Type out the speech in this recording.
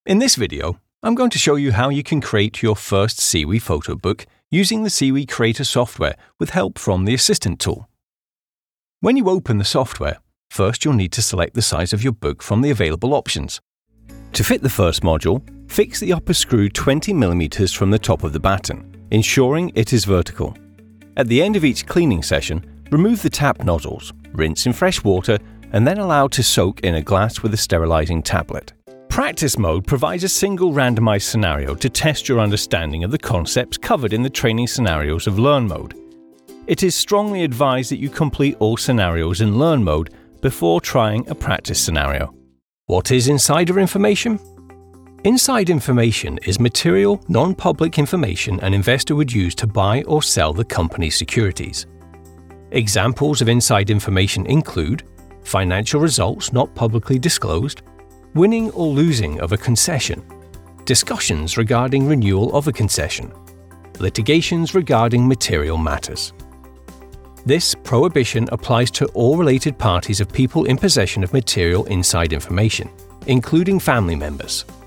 In this video, I'm going to show you how you can create your first SIWI photo book using the SIWI Creator software with help from the Assistant tool. When you open the software, first you'll need to select the size of your book from the available options. To fit the first module, fix the upper screw 20 mm from the top of the batten, ensuring it is vertical. At the end of each cleaning session, remove the tap nozzles, rinse in fresh water, and then allow to soak in a glass with a sterilizing tablet. Practice mode provides a single randomized scenario to test your understanding of the concepts covered in the training scenarios of Learn mode. It is strongly advised that you complete all scenarios in Learn mode before trying a practice scenario. What is insider information? Inside information is material, non-public information an investor would use to buy or sell the company's securities. Examples of inside information include financial results not publicly disclosed, winning or losing of a concession, discussions regarding renewal of a concession, litigations regarding material matters. This prohibition applies to all related parties of people in possession of material inside information, including family members.